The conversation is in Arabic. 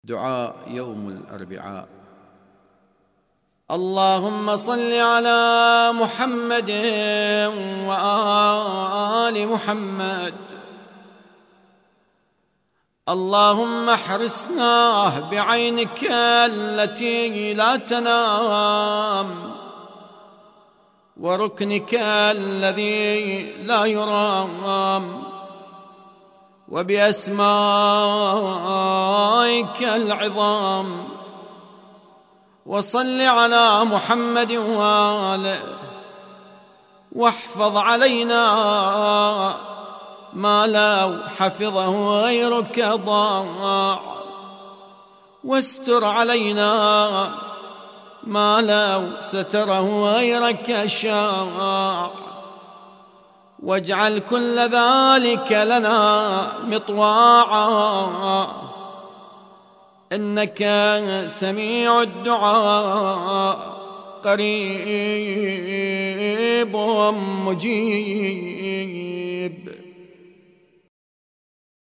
دعاء يوم الأربعاء. اللهم صل على محمد وآل محمد. اللهم احرسنا بعينك التي لا تنام وركنك الذي لا يرام وبأسمائك العظام، وصل على محمد وآله، واحفظ علينا ما لو حفظه غيرك ضاع، واستر علينا ما لو ستره غيرك شاع، واجعل كل ذلك لنا مطواعا، إنك سميع الدعاء قريب مجيب.